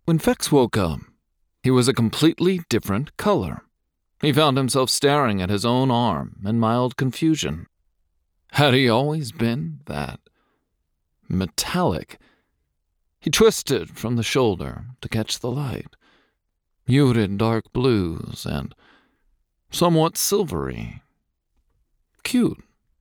When Fex woke up, he was a completely different color. He found himself staring at his own arm in mild confusion. Had he always been that metallic? He twisted from the shoulder to catch the light. Muted dark blues and somewhat silvery. Cute.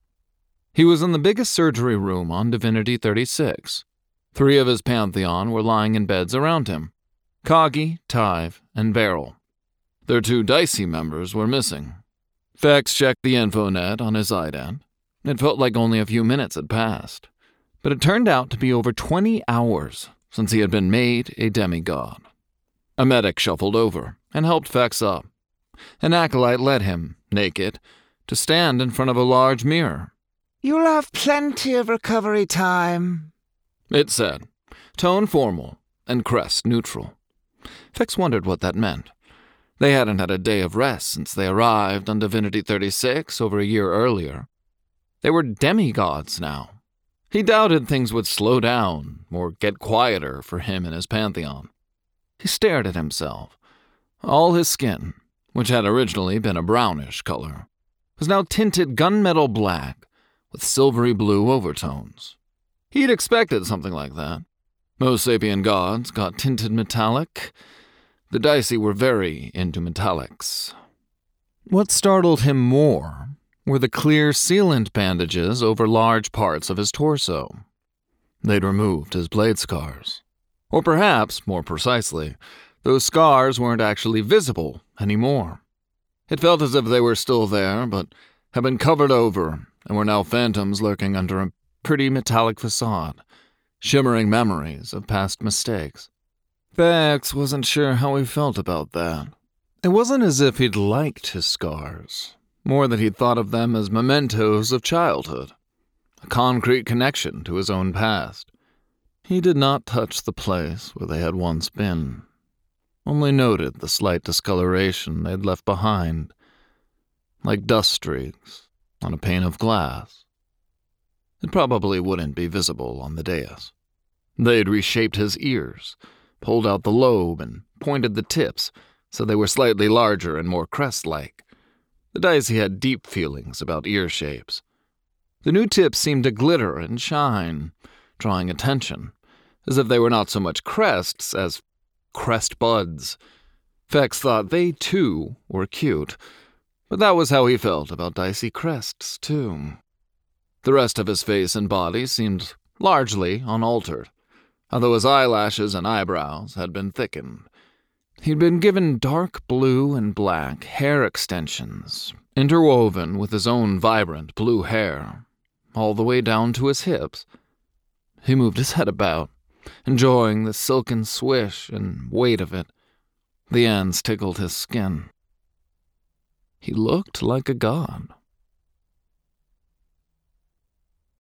He was in the biggest surgery room on Divinity 36. 3 of his Pantheon were lying in beds around him. Kagi, Tive, and Beryl. Their 2 Dicey members were missing. Fex checked the infonet on his IDAT. It felt like only a few minutes had passed, but it turned out to be over 20 hours since he had been made a demigod. A medic shuffled over and helped Fex up. An acolyte led him, naked, to stand in front of a large mirror. "You'll have plenty of recovery time," it said, tone formal and crest neutral. Fex wondered what that meant. They hadn't had a day of rest since they arrived on Divinity 36 over a year earlier. They were demigods now. He doubted things would slow down or get quieter for him and his Pantheon. He stared at himself. All his skin, which had originally been a brownish color, was now tinted gunmetal black with silvery blue overtones. He'd expected something like that. Most sapient gods got tinted metallic. The Dicey were very into metallics. What startled him more were the clear sealant bandages over large parts of his torso. They'd removed his blade scars. Or perhaps, more precisely, those scars weren't actually visible anymore. It felt as if they were still there, but had been covered over and were now phantoms lurking under a pretty metallic facade, shimmering memories of past mistakes. Fex wasn't sure how he felt about that. It wasn't as if he'd liked his scars, more that he'd thought of them as mementos of childhood, a concrete connection to his own past. He did not touch the place where they had once been, only noted the slight discoloration they'd left behind, like dust streaks on a pane of glass. It probably wouldn't be visible on the dais. They'd reshaped his ears, pulled out the lobe, and pointed the tips so they were slightly larger and more crest-like. The Dicey had deep feelings about ear shapes. The new tips seemed to glitter and shine, drawing attention, as if they were not so much crests as crest buds. Fex thought they, too, were cute, but that was how he felt about Dicey crests, too. The rest of his face and body seemed largely unaltered, although his eyelashes and eyebrows had been thickened. He'd been given dark blue and black hair extensions, interwoven with his own vibrant blue hair, all the way down to his hips. He moved his head about, enjoying the silken swish and weight of it. The ends tickled his skin. He looked like a god.